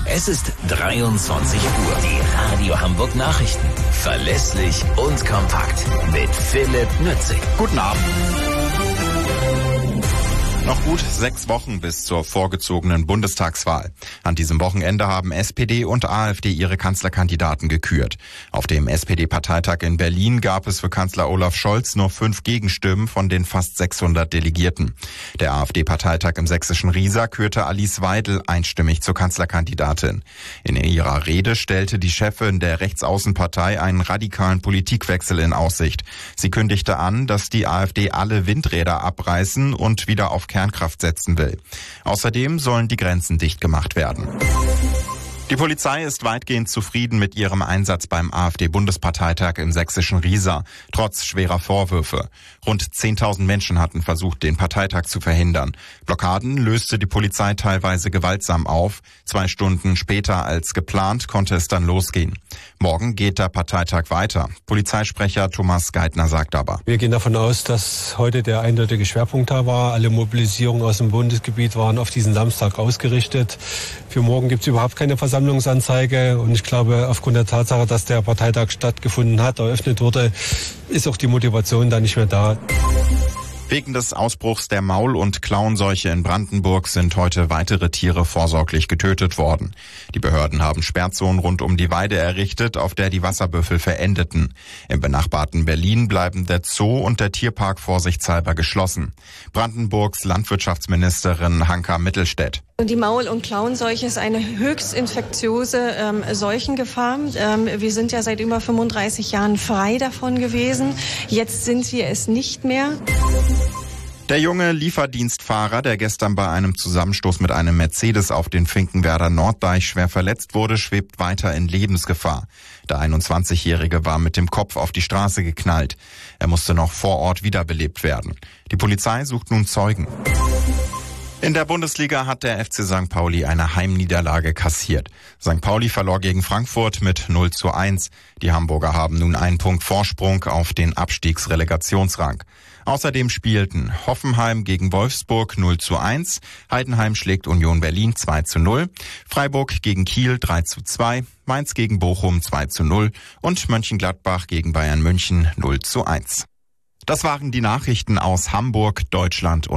Es ist 23 Uhr. Die Radio Hamburg Nachrichten. Verlässlich und kompakt. Mit Philipp Nützig. Guten Abend. Noch gut 6 Wochen bis zur vorgezogenen Bundestagswahl. An diesem Wochenende haben SPD und AfD ihre Kanzlerkandidaten gekürt. Auf dem SPD-Parteitag in Berlin gab es für Kanzler Olaf Scholz nur 5 Gegenstimmen von den fast 600 Delegierten. Der AfD-Parteitag im sächsischen Riesa kürte Alice Weidel einstimmig zur Kanzlerkandidatin. In ihrer Rede stellte die Chefin der Rechtsaußenpartei einen radikalen Politikwechsel in Aussicht. Sie kündigte an, dass die AfD alle Windräder abreißen und wieder auf Kernkraft setzen will. Außerdem sollen die Grenzen dicht gemacht werden. Die Polizei ist weitgehend zufrieden mit ihrem Einsatz beim AfD-Bundesparteitag im sächsischen Riesa, trotz schwerer Vorwürfe. Rund 10.000 Menschen hatten versucht, den Parteitag zu verhindern. Blockaden löste die Polizei teilweise gewaltsam auf. 2 Stunden später als geplant konnte es dann losgehen. Morgen geht der Parteitag weiter. Polizeisprecher Thomas Geithner sagt aber: Wir gehen davon aus, dass heute der eindeutige Schwerpunkt da war. Alle Mobilisierungen aus dem Bundesgebiet waren auf diesen Samstag ausgerichtet. Für morgen gibt es überhaupt keine Versammlungsanzeige. Und ich glaube, aufgrund der Tatsache, dass der Parteitag stattgefunden hat, eröffnet wurde, ist auch die Motivation da nicht mehr da. Wegen des Ausbruchs der Maul- und Klauenseuche in Brandenburg sind heute weitere Tiere vorsorglich getötet worden. Die Behörden haben Sperrzonen rund um die Weide errichtet, auf der die Wasserbüffel verendeten. Im benachbarten Berlin bleiben der Zoo und der Tierpark vorsichtshalber geschlossen. Brandenburgs Landwirtschaftsministerin Hanka Mittelstädt: Die Maul- und Klauenseuche ist eine höchst infektiöse Seuchengefahr. Wir sind ja seit über 35 Jahren frei davon gewesen. Jetzt sind wir es nicht mehr. Der junge Lieferdienstfahrer, der gestern bei einem Zusammenstoß mit einem Mercedes auf den Finkenwerder Norddeich schwer verletzt wurde, schwebt weiter in Lebensgefahr. Der 21-Jährige war mit dem Kopf auf die Straße geknallt. Er musste noch vor Ort wiederbelebt werden. Die Polizei sucht nun Zeugen. In der Bundesliga hat der FC St. Pauli eine Heimniederlage kassiert. St. Pauli verlor gegen Frankfurt mit 0:1. Die Hamburger haben nun einen Punkt Vorsprung auf den Abstiegsrelegationsrang. Außerdem spielten Hoffenheim gegen Wolfsburg 0:1, Heidenheim schlägt Union Berlin 2:0, Freiburg gegen Kiel 3:2, Mainz gegen Bochum 2:0 und Mönchengladbach gegen Bayern München 0:1. Das waren die Nachrichten aus Hamburg, Deutschland und